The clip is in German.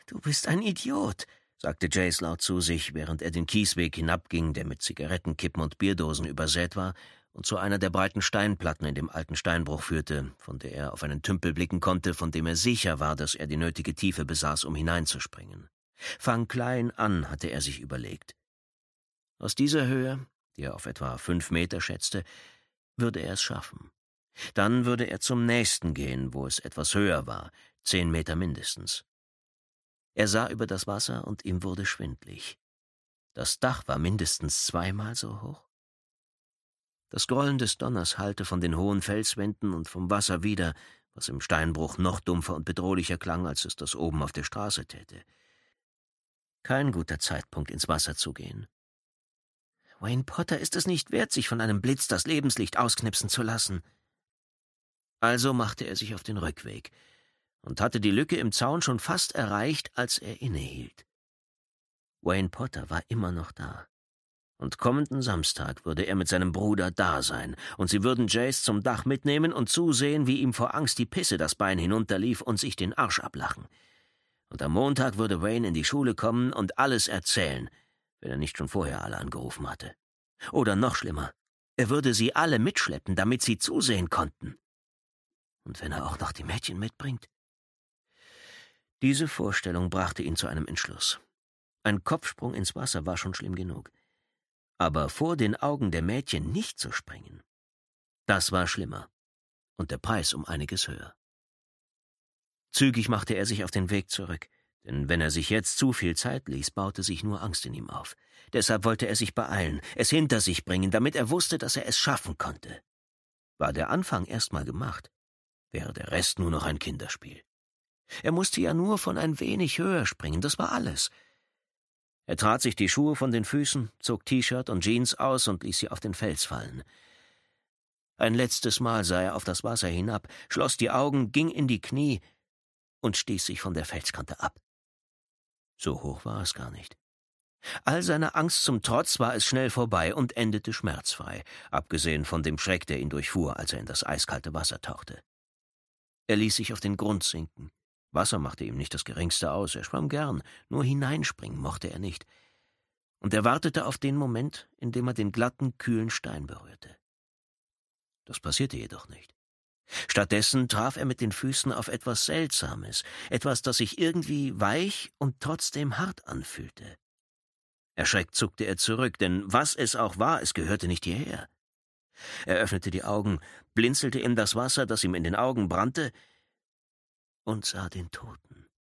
»Du bist ein Idiot«, sagte Jace laut zu sich, während er den Kiesweg hinabging, der mit Zigarettenkippen und Bierdosen übersät war und zu einer der breiten Steinplatten in dem alten Steinbruch führte, von der er auf einen Tümpel blicken konnte, von dem er sicher war, dass er die nötige Tiefe besaß, um hineinzuspringen. »Fang klein an«, hatte er sich überlegt. Aus dieser Höhe, die er auf etwa 5 Meter schätzte, würde er es schaffen. Dann würde er zum nächsten gehen, wo es etwas höher war, 10 Meter mindestens. Er sah über das Wasser und ihm wurde schwindlig. Das Dach war mindestens 2-mal so hoch. Das Grollen des Donners hallte von den hohen Felswänden und vom Wasser wider, was im Steinbruch noch dumpfer und bedrohlicher klang, als es das oben auf der Straße täte. Kein guter Zeitpunkt, ins Wasser zu gehen. Wayne Potter ist es nicht wert, sich von einem Blitz das Lebenslicht ausknipsen zu lassen. Also machte er sich auf den Rückweg und hatte die Lücke im Zaun schon fast erreicht, als er innehielt. Wayne Potter war immer noch da. Und kommenden Samstag würde er mit seinem Bruder da sein, und sie würden Jace zum Dach mitnehmen und zusehen, wie ihm vor Angst die Pisse das Bein hinunterlief und sich den Arsch ablachen. Und am Montag würde Wayne in die Schule kommen und alles erzählen, wenn er nicht schon vorher alle angerufen hatte. Oder noch schlimmer, er würde sie alle mitschleppen, damit sie zusehen konnten. Und wenn er auch noch die Mädchen mitbringt? Diese Vorstellung brachte ihn zu einem Entschluss. Ein Kopfsprung ins Wasser war schon schlimm genug. Aber vor den Augen der Mädchen nicht zu springen, das war schlimmer und der Preis um einiges höher. Zügig machte er sich auf den Weg zurück, denn wenn er sich jetzt zu viel Zeit ließ, baute sich nur Angst in ihm auf. Deshalb wollte er sich beeilen, es hinter sich bringen, damit er wusste, dass er es schaffen konnte. War der Anfang erst mal gemacht, wäre der Rest nur noch ein Kinderspiel. Er musste ja nur von ein wenig höher springen, das war alles. Er trat sich die Schuhe von den Füßen, zog T-Shirt und Jeans aus und ließ sie auf den Fels fallen. Ein letztes Mal sah er auf das Wasser hinab, schloss die Augen, ging in die Knie und stieß sich von der Felskante ab. So hoch war es gar nicht. All seiner Angst zum Trotz war es schnell vorbei und endete schmerzfrei, abgesehen von dem Schreck, der ihn durchfuhr, als er in das eiskalte Wasser tauchte. Er ließ sich auf den Grund sinken. Wasser machte ihm nicht das Geringste aus, er schwamm gern, nur hineinspringen mochte er nicht. Und er wartete auf den Moment, in dem er den glatten, kühlen Stein berührte. Das passierte jedoch nicht. Stattdessen traf er mit den Füßen auf etwas Seltsames, etwas, das sich irgendwie weich und trotzdem hart anfühlte. Erschreckt zuckte er zurück, denn was es auch war, es gehörte nicht hierher. Er öffnete die Augen, blinzelte in das Wasser, das ihm in den Augen brannte, und sah den Toten.